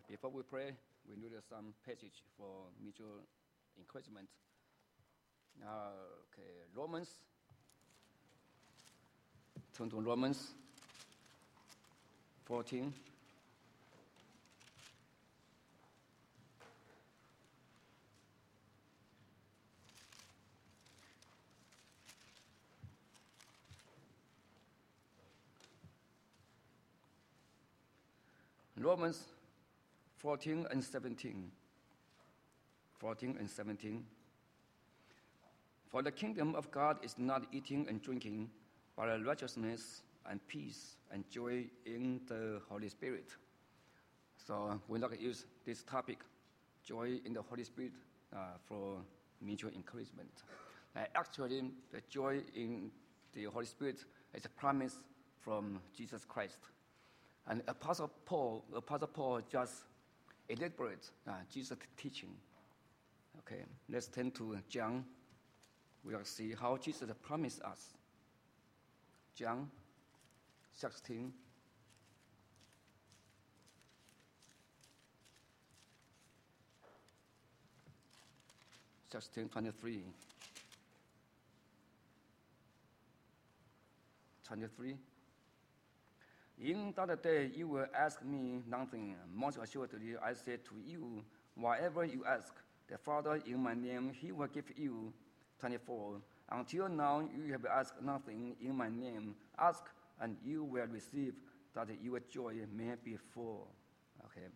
Before we pray, we need some passage for mutual encouragement. Romans. Turn to Romans 14. Romans 14 and 17. 14 and 17. For the kingdom of God is not eating and drinking, but righteousness and peace and joy in the Holy Spirit. So we're not going to use this topic, joy in the Holy Spirit, for mutual encouragement. Actually, the joy in the Holy Spirit is a promise from Jesus Christ. And Apostle Paul just elaborates Jesus' teaching. Okay, let's turn to John. We'll see how Jesus promised us. John 16. 23. 23. In that day you will ask me nothing. Most assuredly I say to you, whatever you ask the Father in my name, he will give you. 24. Until now you have asked nothing in my name. Ask and you will receive, that your joy may be full. Okay.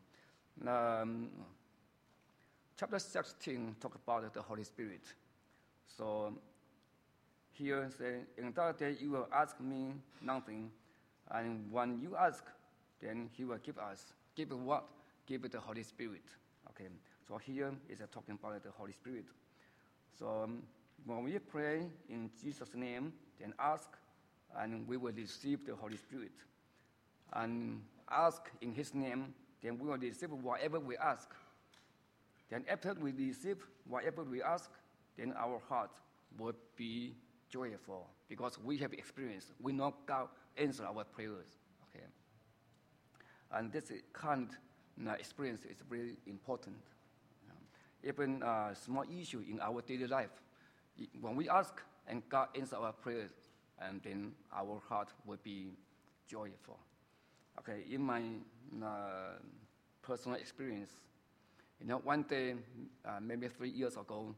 Chapter 16 talk about the Holy Spirit. So here say, in that day you will ask me nothing. And when you ask, then he will give us. Give what? Give the Holy Spirit. Okay. So here is talking about the Holy Spirit. So when we pray in Jesus' name, then ask, and we will receive the Holy Spirit. And ask in his name, then we will receive whatever we ask. Then after we receive whatever we ask, then our heart will be joyful, because we have experience. We know God answer our prayers. Okay. And this kind of experience is very important. Even a small issue in our daily life, when we ask and God answers our prayers, and then our heart will be joyful. Okay, in my personal experience, one day, maybe 3 years ago,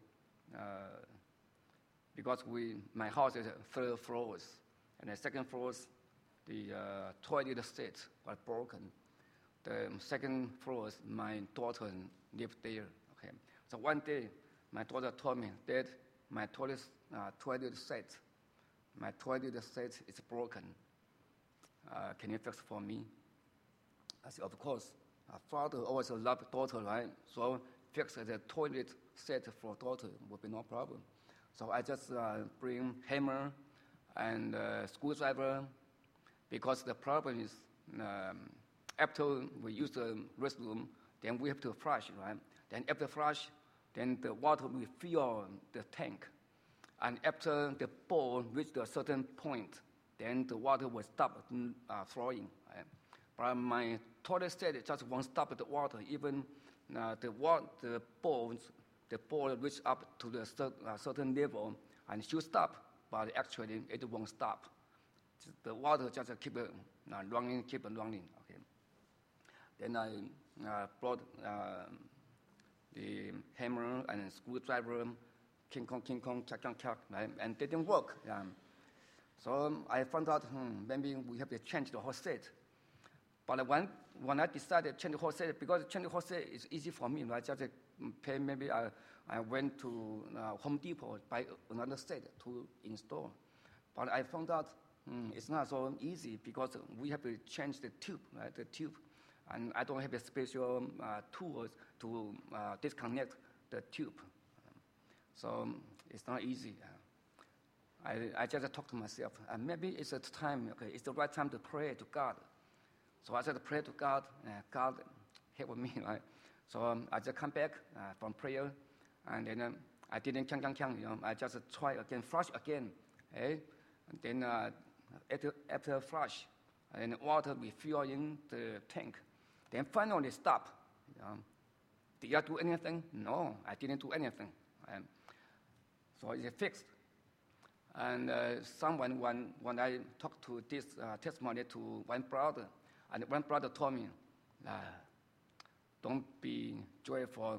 because my house is 3 floors, and the second floors, the toilet set was broken. The second floor, my daughter lived there. Okay, so one day, my daughter told me, Dad, my toilet set is broken. Can you fix for me? I said, of course. Father always loved daughter, right? So fix the toilet set for daughter would be no problem. So I just bring hammer and screwdriver, because the problem is after we use the restroom, then we have to flush, right? Then after flush, then the water will fill the tank. And after the bowl reaches a certain point, then the water will stop flowing. Right? But my toilet set just won't stop the water. Even the bowl reaches up to the certain level and it should stop, but actually it won't stop. The water just keep running. Okay. Then I brought the hammer and screwdriver, king kong, chak, right? And they didn't work. So I found out maybe we have to change the whole set. But when I decided to change the whole set, because change the whole set is easy for me, right? Just pay. Maybe I went to Home Depot, buy another set to install. But I found out it's not so easy, because we have to change the tube, right? The tube. And I don't have a special tools to disconnect the tube. So it's not easy. I just talk to myself. Maybe it's the time, okay, it's the right time to pray to God. So I just pray to God, God help me, right? So I just come back from prayer, and then I didn't I just try again, flush again. Okay? And then after flush, and water will fill in the tank. Then finally stop. Did I do anything? No, I didn't do anything. So it's fixed. And someone, when I talked to this testimony to one brother, and one brother told me, don't be joyful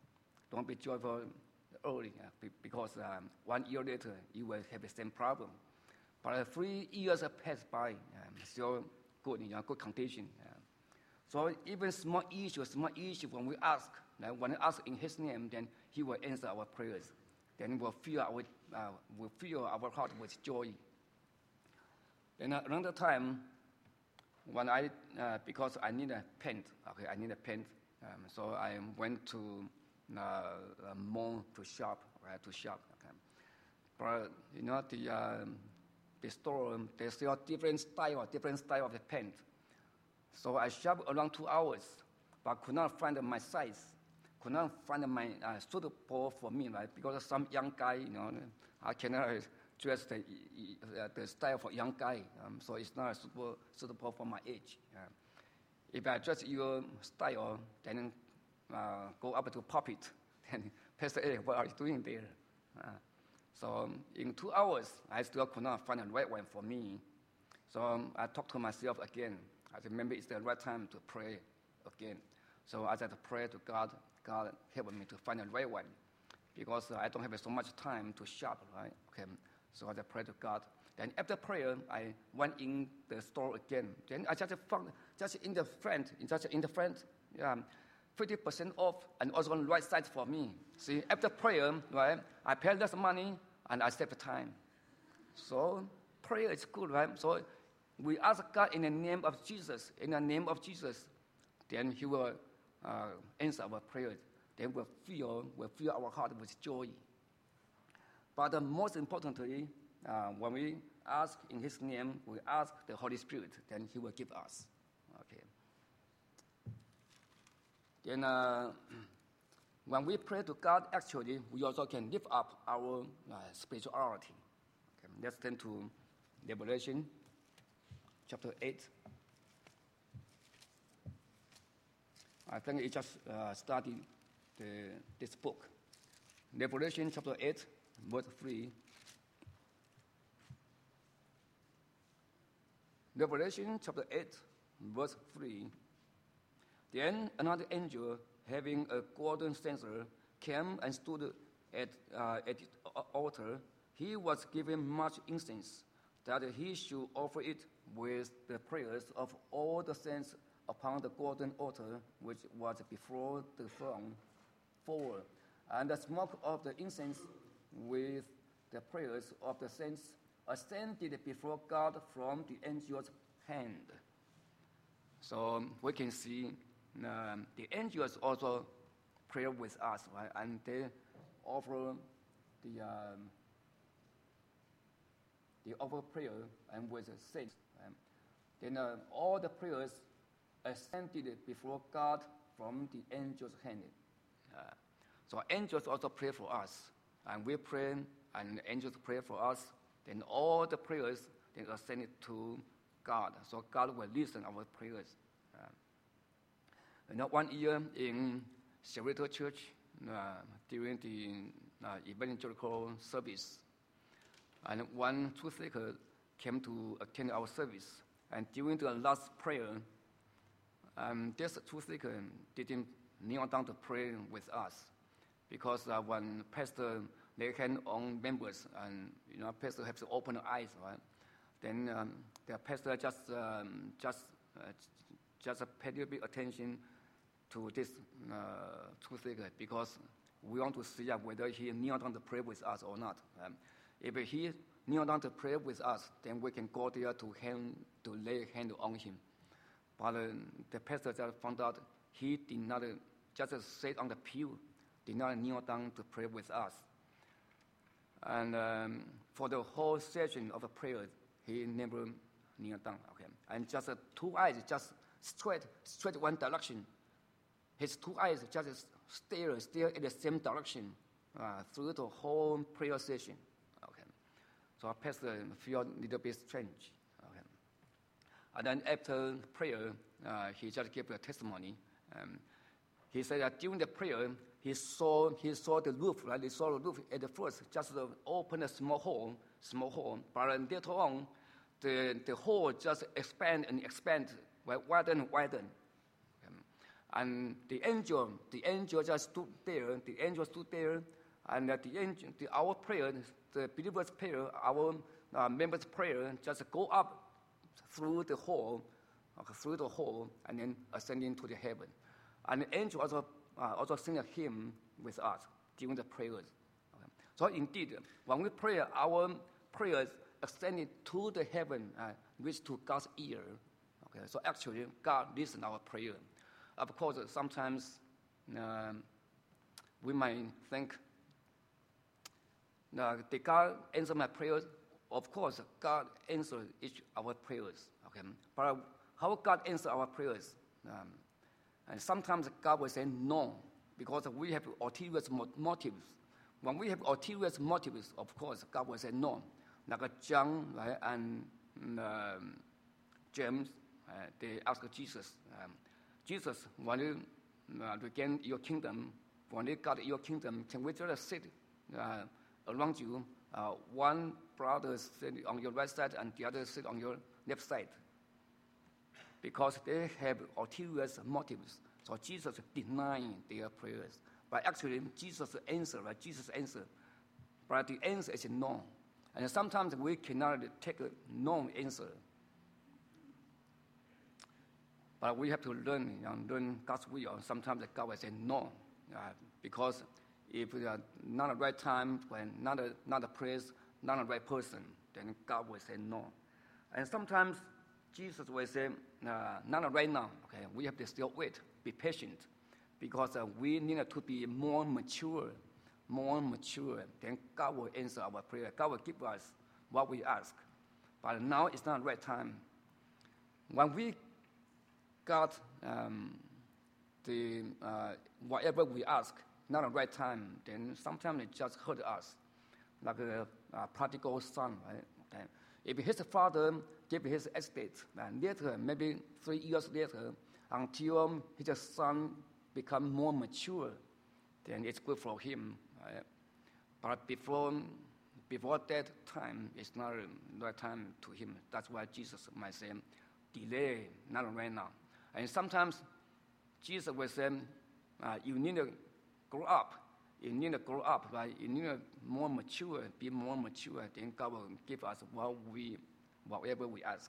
early, because 1 year later you will have the same problem. But 3 years have passed by, still good, good condition. So even small issues, when we ask in His name, then He will answer our prayers. Then we'll fill our heart with joy. Then another time, when because I need a pen, so I went to mall to shop. Okay. But the store, they sell different style of the pen. So I shopped around 2 hours, but could not find my size, could not find my suitable for me, right? Because some young guy, I cannot dress the style for young guy, so it's not suitable for my age. If I dress your style, then go up to pulpit, then Pastor A, what are you doing there? So in 2 hours, I still could not find the right one for me. So I talked to myself again. I remember it's the right time to pray again. So as I pray to God, God helped me to find the right one, because I don't have so much time to shop, right? Okay. So as I pray to God, then after prayer, I went in the store again. Then I just found in the front, 50% off, and also on the right side for me. See, after prayer, right, I pay less money and I save the time. So prayer is good, right? So we ask God in the name of Jesus. Then He will answer our prayers. Then we'll fill our heart with joy. But most importantly, when we ask in His name, we ask the Holy Spirit, then He will give us. Okay. Then when we pray to God, actually, we also can lift up our spirituality. Okay. Let's turn to Revelation chapter 8. I think you just studied this book. Revelation chapter 8, verse 3. Revelation chapter 8, verse 3. Then another angel, having a golden censer, came and stood at the altar. He was given much incense, that he should offer it with the prayers of all the saints upon the golden altar which was before the throne forward. And the smoke of the incense with the prayers of the saints ascended before God from the angel's hand. So we can see the angels also pray with us, right? And they offer prayer and with the saints. Then all the prayers ascended before God from the angel's hand. So angels also pray for us, and we pray, and the angels pray for us. Then all the prayers then ascended to God. So God will listen our prayers. 1 year in Cerrito Church, during the evangelical service, and one truth seeker came to attend our service. And during the last prayer, this truth seeker didn't kneel down to pray with us, because when pastor lay hand on members, and pastor has to open the eyes, right? Then the pastor just pay a little bit attention to this truth seeker, because we want to see whether he kneel down to pray with us or not. If he kneel down to pray with us, then we can go there to lay hand on him. But the pastor just found out he did not just sit on the pew, did not kneel down to pray with us. And for the whole session of the prayer, he never kneeled down. Okay, and just 2 eyes, just straight one direction. His 2 eyes just stare in the same direction through the whole prayer session. Okay, so our pastor felt a little bit strange. Okay, and then after prayer, he just gave a testimony. he said that during the prayer, he saw the roof, right? He saw the roof at the first, just open a small hole, but later on, the hole just expand, widen and widen. And the angel just stood there. The angel stood there, and our prayer, the believer's prayer, our members' prayer, just go up through the hole, and then ascending to the heaven. And the angel also sing a hymn with us during the prayers. Okay. So indeed, when we pray, our prayers ascended to the heaven, reach to God's ear. Okay. So actually, God listens our prayer. Of course, sometimes we might think, did God answer my prayers? Of course, God answers each our prayers. Okay. But how God answers our prayers? And sometimes God will say no, because we have ulterior motives. When we have ulterior motives, of course, God will say no. Like John, right, and James, they ask Jesus, Jesus, when you regain your kingdom, when you got your kingdom, can we just sit around you? One brother sit on your right side and the other sit on your left side. Because they have ulterior motives. So Jesus denying their prayers. But actually, Jesus answered, right? Jesus answered. But the answer is no. And sometimes we cannot take a no answer. But we have to learn God's will. Sometimes God will say no. Because if not the right time, when not a place, not the right person, then God will say no. And sometimes Jesus will say, not right now. Okay, we have to still wait, be patient, because we need to be more mature. Then God will answer our prayer. God will give us what we ask. But now it's not the right time. When we got whatever we ask, not the right time, then sometimes it just hurt us, like a prodigal son, right? Okay. If his father gave his estate, and later, maybe 3 years later, until his son become more mature, then it's good for him. Right? But before that time, it's not the right time to him. That's why Jesus might say, delay, not right now. And sometimes Jesus will say, you need to grow up. You need to grow up, right? You need to be more mature. Then God will give us whatever we ask.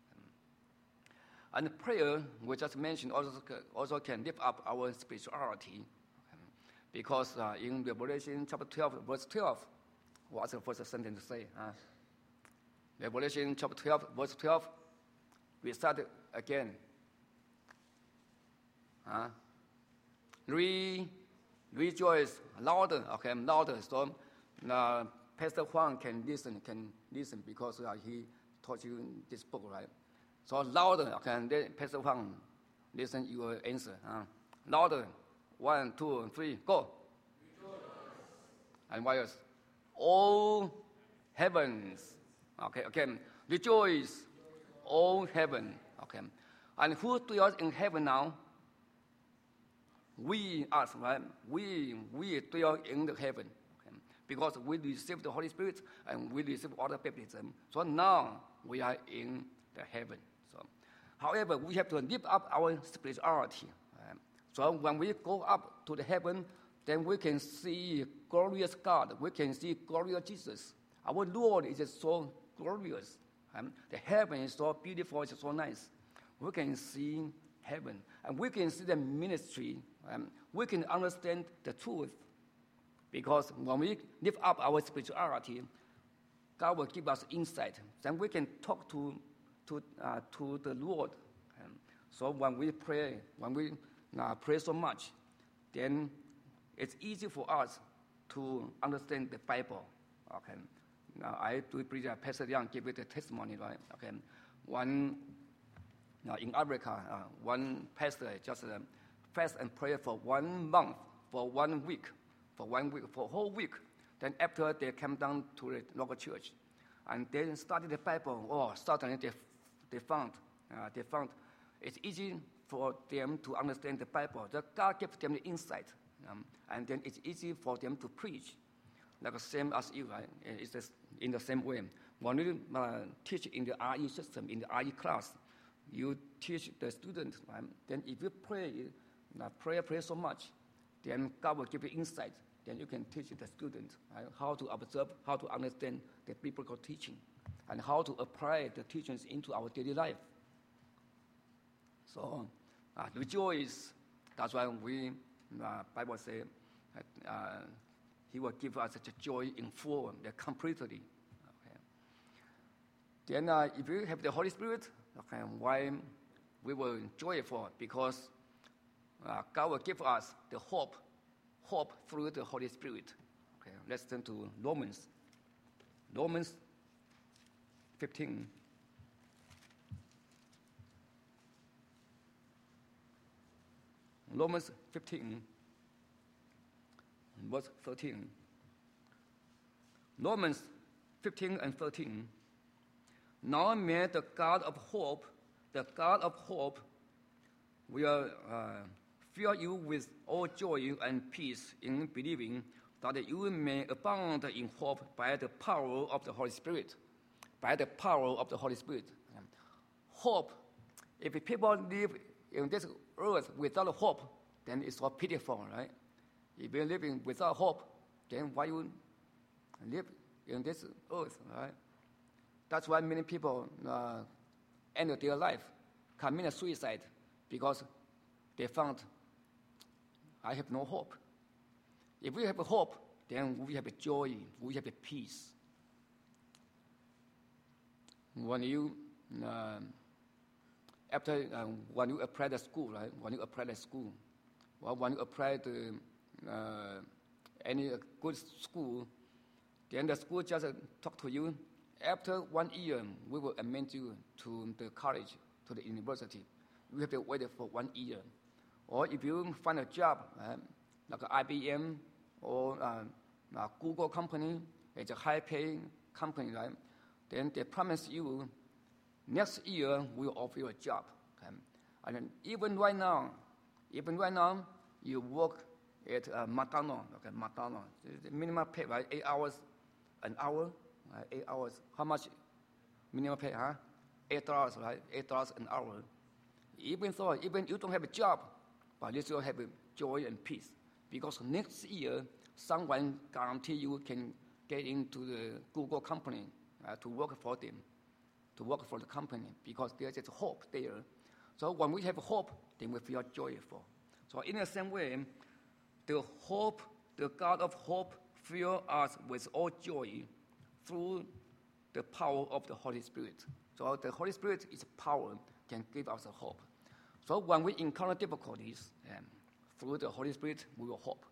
And prayer, we just mentioned, also can lift up our spirituality. Because in Revelation chapter 12, verse 12, what's the first sentence to say? Revelation chapter 12, verse 12, we start again. Rejoice louder, okay, louder. So Pastor Huang can listen because he taught you this book, right? So louder, okay, and then Pastor Huang, listen your answer. Louder. 1, 2, 3, go. Rejoice. And what else? All heavens. Okay, again. Rejoice, all heaven. Okay. And who dwells in heaven now? We, us, right? We dwell in the heaven. Okay. Because we receive the Holy Spirit and we receive all the baptism. So now we are in the heaven. So, however, we have to lift up our spirituality. So when we go up to the heaven, then we can see glorious God. We can see glorious Jesus. Our Lord is so glorious. The heaven is so beautiful, it's so nice. We can see heaven. And we can see the ministry. We can understand the truth. Because when we lift up our spirituality, God will give us insight. Then we can talk to the Lord. So when we pray so much, then it's easy for us to understand the Bible. Okay. Now I do believe that Pastor Young gave it a testimony, right? Okay. In Africa, one pastor just fast and pray for 1 month, for 1 week, for a whole week. Then after they came down to the local church, and they studied the Bible. Oh, suddenly they found it's easy for them to understand the Bible. That God gives them the insight, and then it's easy for them to preach, like the same as you, right? It's just in the same way. When you teach in the RE system, in the RE class, you teach the student, right? Then if you pray so much, then God will give you insight. Then you can teach the student, right, how to observe, how to understand the biblical teaching, and how to apply the teachings into our daily life. So rejoice. That's why we, Bible says, He will give us such a joy in full, completely. Okay. Then if you have the Holy Spirit, okay, why we will joyful? Because God will give us the hope through the Holy Spirit. Okay, let's turn to Romans 15. Romans 15, verse 13. Romans 15 and 13. Now may the God of hope will fill you with all joy and peace in believing, that you may abound in hope by the power of the Holy Spirit. By the power of the Holy Spirit. Hope. If people live in this earth without hope, then it's so pitiful, right? If you're living without hope, then why you live in this earth, right? That's why many people end their life, commit suicide, because they found, I have no hope. If we have hope, then we have joy, we have peace. When you when you apply the school, right? When you apply the school, well, when you apply to any good school, then the school just talk to you. After 1 year, we will admit you to the college, to the university. You have to wait for 1 year. Or if you find a job, like IBM or a Google company, it's a high-paying company, right? Then they promise you next year we'll offer you a job. Okay? And then even right now, you work at McDonald's. Okay, McDonald's. The minimum pay, right? 8 hours an hour. 8 hours. How much minimum pay? Huh? $8, right? $8 an hour. Even you don't have a job, but you still have joy and peace, because next year someone guarantee you can get into the Google company to work for them, to work for the company, because there's just hope there. So when we have hope, then we feel joyful. So in the same way, the God of hope fills us with all joy through the power of the Holy Spirit. So the Holy Spirit is power, can give us a hope. So when we encounter difficulties, through the Holy Spirit, we will hope.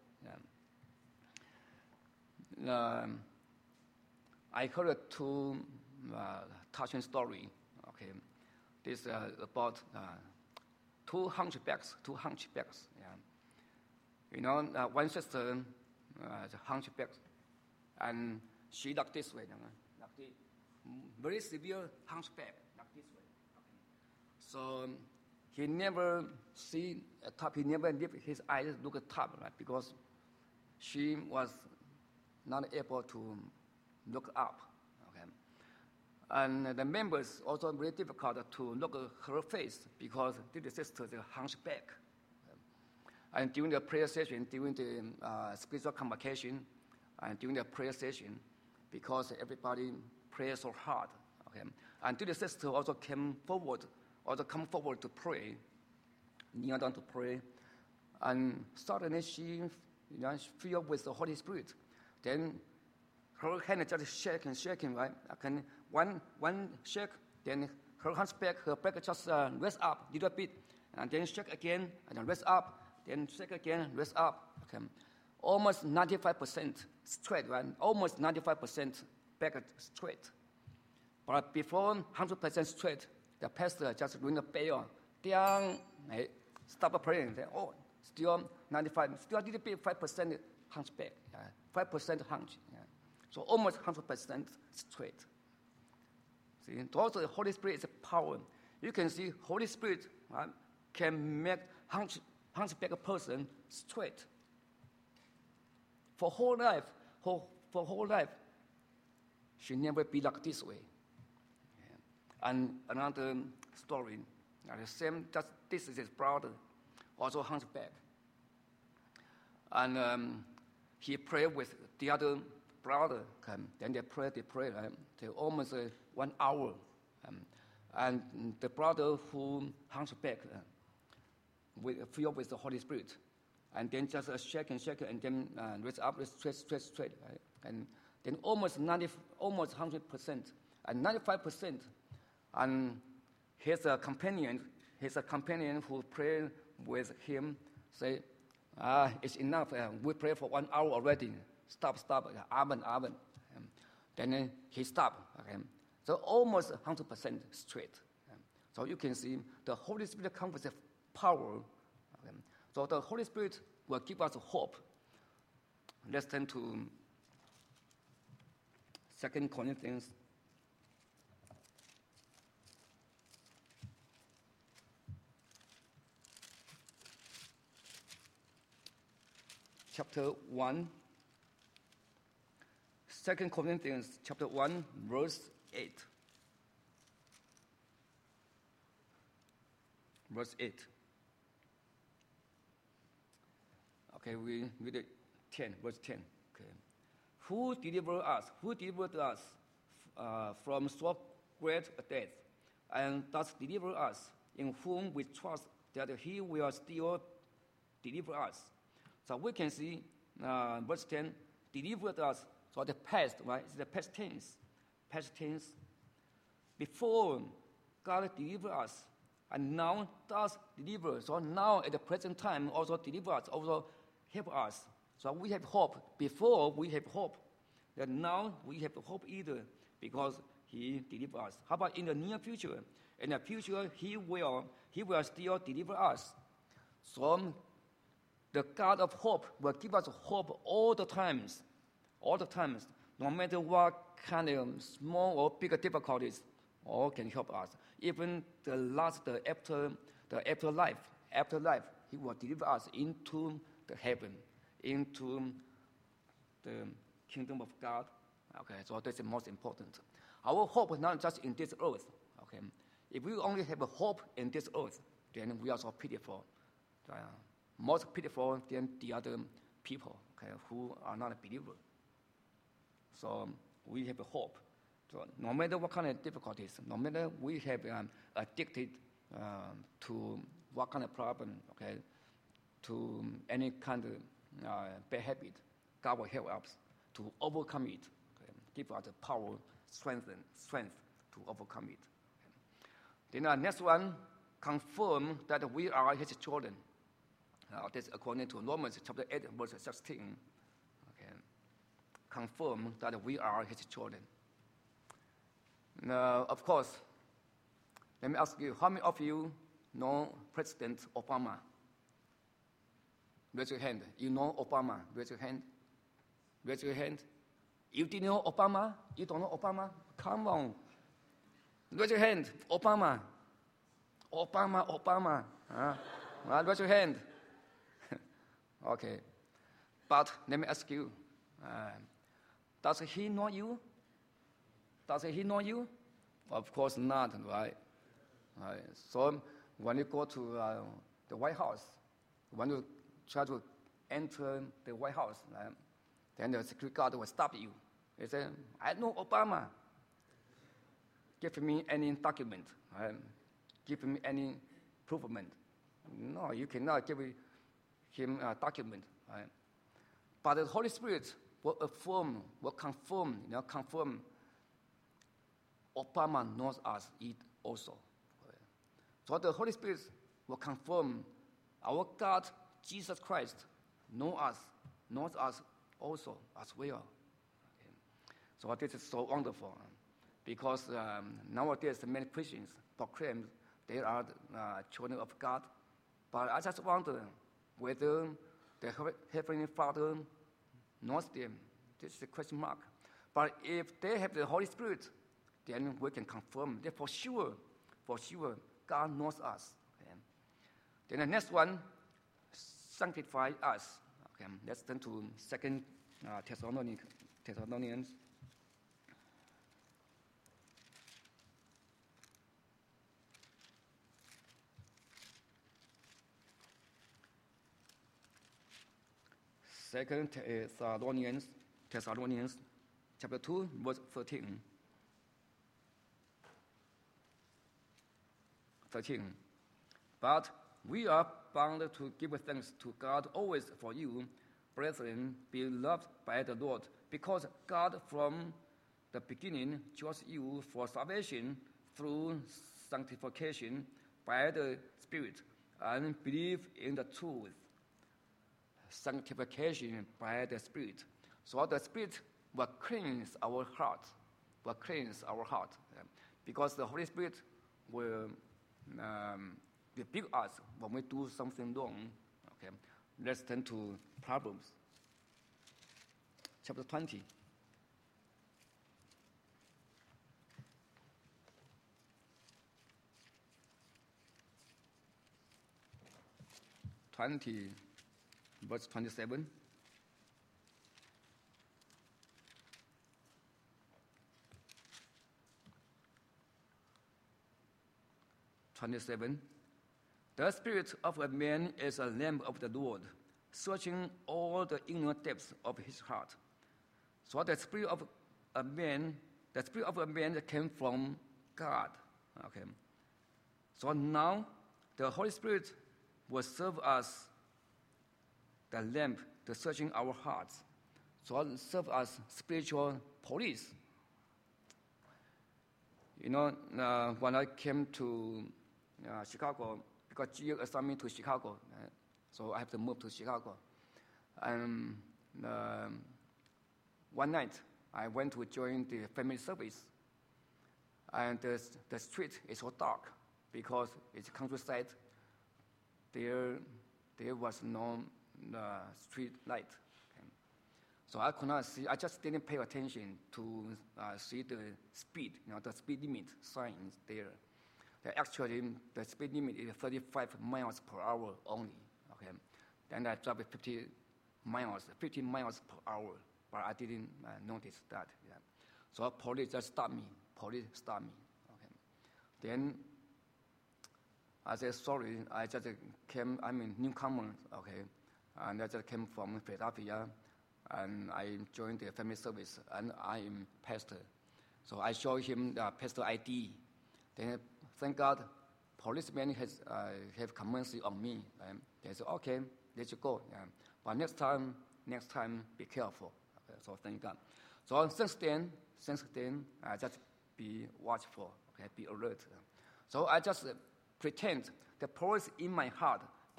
I heard two touching story. Okay, this about two hunchbacks. Yeah. You know, one sister is a hunchback, and she like this way, like this, very severe hunchback, like this way. Okay. So he never see a top. He never lift his eyes look at top, right? Because she was not able to look up. Okay. And the members also very difficult to look at her face, because this sister is a hunchback. And during the prayer session, during the spiritual convocation, and during the prayer session, because everybody prays so hard, okay. And the sister also come forward to pray, kneel down to pray, and suddenly she filled with the Holy Spirit. Then her hand just shaking, right? One shake, then her hands back, her back just rest up a little bit, and then shake again, and then rest up, then shake again, rest up. Okay. Almost 95% straight, right? Almost 95% back straight. But before 100% straight, the pastor just ring a bell, down, stop praying. Then, still 95, still a little bit 5% hunchback, 5% hunch. Yeah. So almost 100% straight. See, also the Holy Spirit is a power. You can see Holy Spirit, right? can make hunchback person straight. For whole life, she never be like this way. Yeah. And another story, the same, just this is his brother, also hunchback. And he prayed with the other brother. Then they pray till almost 1 hour. And the brother who hunchback, filled with the Holy Spirit, and then just shake, and then raise up, straight. Right? And then almost 100%, and 95%. And his companion who prayed with him say, it's enough. We prayed for 1 hour already. Stop. Amen. Then he stopped. Okay? So almost 100% straight. So you can see the Holy Spirit comes with power. Okay? So the Holy Spirit will give us hope. Let's turn to 2 Corinthians chapter 1. 2 Corinthians chapter 1, verse 8. Verse 8. Okay, we read it 10, verse 10. Okay. Who delivered us from so great a death, and thus deliver us, in whom we trust that he will still deliver us. So we can see verse 10, delivered us. So the past, right? It's the past tense. Past tense. Before, God delivered us, and now does deliver. So now at the present time, also deliver us, also help us. So we have hope. Before we have hope, that now we have hope either, because He delivered us. How about in the near future? In the future, He will still deliver us. So the God of hope will give us hope all the times. All the times, no matter what kind of small or big difficulties, all can help us. Even the afterlife, He will deliver us into the heaven, into the kingdom of God. Okay, so that's the most important. Our hope is not just in this earth. Okay, if we only have a hope in this earth, then we are so pitiful, most pitiful than the other people, okay, who are not a believer. So we have a hope. So no matter what kind of difficulties, no matter we have addicted to what kind of problem, okay, to any kind of bad habit, God will help us to overcome it. Okay? Give us the power, strength to overcome it. Okay? Then next one, confirm that we are His children. That's according to Romans chapter 8, verse 16. Okay? Confirm that we are His children. Now, of course, let me ask you, how many of you know President Obama? Raise your hand. You know Obama? Raise your hand. Raise your hand. You didn't know Obama? You don't know Obama? Come on. Raise your hand. Obama. Raise your hand. Okay. But let me ask you, does he know you? Does he know you? Of course not, right? So when you go to the White House, when you try to enter the White House, then the security guard will stop you. He say, I know Obama. Give me any document. Give me any proof. No, you cannot give him a document. But the Holy Spirit will affirm, will confirm, confirm Obama knows us also. So the Holy Spirit will confirm our God, Jesus Christ, knows us also as well. Okay. So this is so wonderful because nowadays many Christians proclaim they are children of God. But I just wonder whether the Heavenly Father knows them. This is a question mark. But if they have the Holy Spirit, then we can confirm that for sure, God knows us. Okay? Then the next one, sanctify us. Okay, let's turn to 2 Thessalonians. Second Thessalonians, chapter 2, verse 13. But we are bound to give thanks to God always for you, brethren, beloved by the Lord, because God from the beginning chose you for salvation through sanctification by the Spirit and believe in the truth. Sanctification by the Spirit. So the Spirit will cleanse our heart, because the Holy Spirit will rebuke us when we do something wrong. Okay, let's turn to Proverbs, chapter 20. Verse 27. The spirit of a man is a lamp of the Lord, searching all the inner depths of his heart. So the spirit of a man came from God. Okay. So now the Holy Spirit will serve us the lamp, the searching our hearts. So serve as spiritual police. You know, when I came to Chicago, because GE assigned me to Chicago, so I have to move to Chicago. And one night, I went to join the family service. And the street is so dark because it's countryside. There was no street light. Okay. So I could not see, I just didn't pay attention to see the speed, the speed limit signs there. Actually, the speed limit is 35 miles per hour only. Okay. Then I drove 50 miles per hour, but I didn't notice that. Yeah. So police just stopped me. Okay. Then I said, sorry, I just came, I'm a newcomer, okay, and I just came from Philadelphia, and I joined the family service, and I am pastor. So I showed him the pastor ID. Then, thank God, policeman has have mercy on me. They said, okay, let you go. Yeah. But next time, be careful. Okay, so thank God. So since then, I just be watchful, okay, be alert. So I just pretend the police in my heart,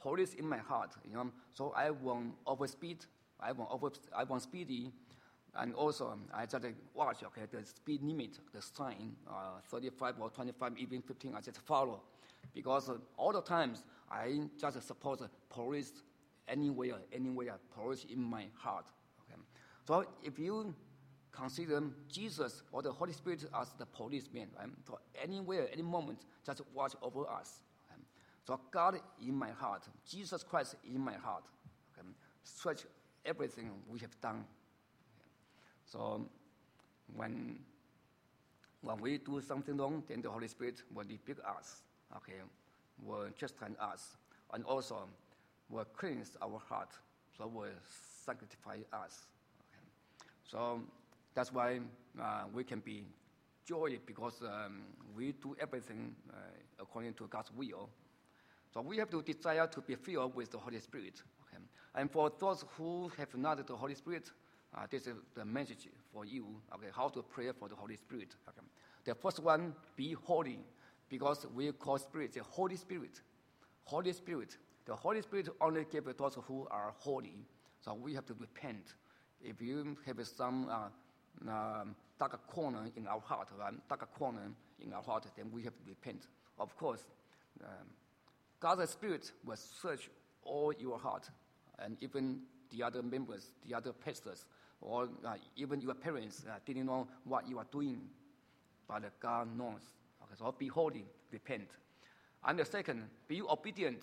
so I won't overspeed, I won't speedy, and also I just watch, okay, the speed limit, the sign, 35 or 25, even 15, I just follow, because all the times I just suppose police anywhere, police in my heart, okay. So if you consider Jesus or the Holy Spirit as the policeman, right? So anywhere, any moment, just watch over us. Okay? So God in my heart, Jesus Christ in my heart. Okay? Search everything we have done. Okay? So when we do something wrong, then the Holy Spirit will rebuke us. Okay, will chastise us, and also will cleanse our heart. So will sanctify us. Okay? So that's why we can be joy, because we do everything according to God's will. So we have to desire to be filled with the Holy Spirit. Okay? And for those who have not the Holy Spirit, this is the message for you, okay, how to pray for the Holy Spirit. Okay? The first one, be holy, because we call Spirit the Holy Spirit. Holy Spirit. The Holy Spirit only gives those who are holy. So we have to repent. If you have some dark corner in our heart, then we have to repent. Of course, God's Spirit will search all your heart, and even the other members, the other pastors, or even your parents didn't know what you are doing, but God knows. Okay, so be holy, repent. And the second, be obedient.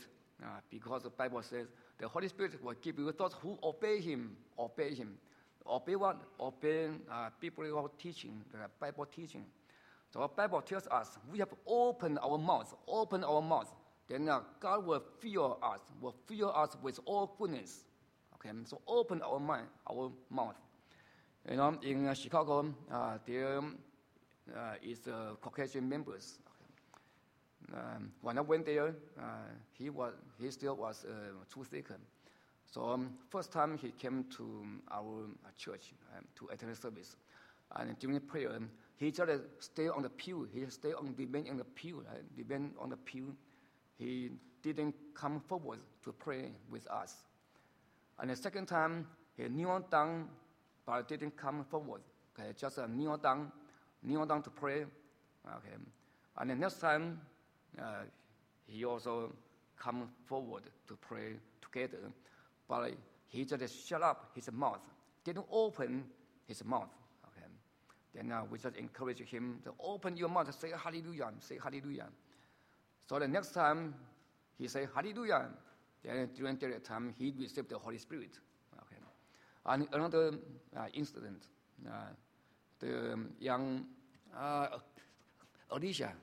because the Bible says the Holy Spirit will give you those who obey Him. Obey Him. Obey what? Obey biblical teaching, the Bible teaching. So the Bible tells us we have to open our mouth, then God will fill us with all goodness. Okay, so open our mind, our mouth. You know, in Chicago, there is Caucasian members. When I went there, he still was truth seeker. So first time he came to our church to attend the service, and during prayer, he just stayed on the pew. He remained in the pew. Remained on the pew. He didn't come forward to pray with us. And the second time, he kneeled down, but didn't come forward. Okay, just kneel down to pray. Okay, and the next time, he also come forward to pray together, but he just shut up his mouth, didn't open his mouth. Okay, then we just encourage him to open your mouth, say hallelujah, say hallelujah. So the next time he say hallelujah, then during that time he received the Holy Spirit. Okay, and another incident, the young Alicia.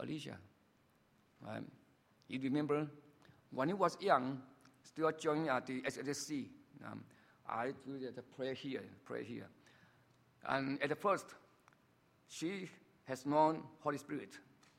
You remember when he was young, still joining the SSC. I do the prayer here. And at first, she has known Holy Spirit.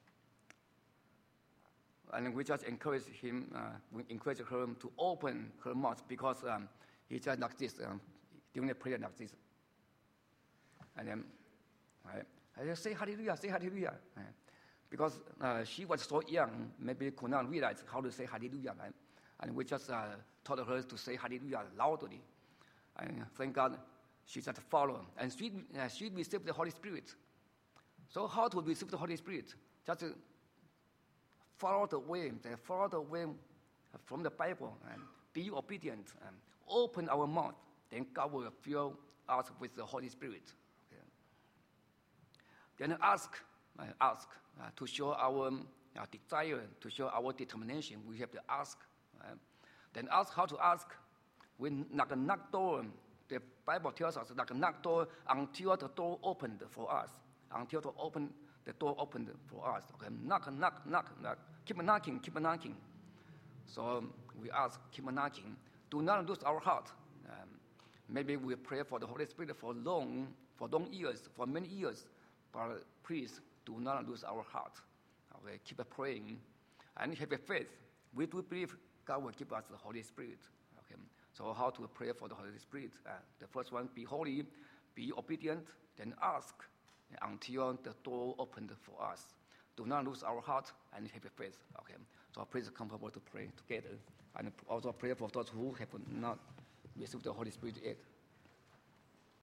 And we just encourage him, we encourage her to open her mouth because he just like this, during the prayer like this. And then I just say hallelujah. Because she was so young, maybe could not realize how to say hallelujah. Right? And we just taught her to say hallelujah loudly. And thank God she just followed. And she received the Holy Spirit. So how to receive the Holy Spirit? Just follow the way from the Bible and be obedient and open our mouth. Then God will fill us with the Holy Spirit. Okay. Then ask to show our desire, to show our determination. We have to ask. Then ask how to ask. We knock door. The Bible tells us knock door until the door opened for us. Until the door opened for us. Okay, knock. Keep knocking. So we ask, keep knocking. Do not lose our heart. Maybe we pray for the Holy Spirit for many years, but please do not lose our heart. Okay, keep praying and have a faith. We do believe God will give us the Holy Spirit. Okay, so how to pray for the Holy Spirit? The first one, be holy, be obedient, then ask until the door opened for us. Do not lose our heart and have a faith. Okay, so please come forward to pray together and also pray for those who have not received the Holy Spirit yet.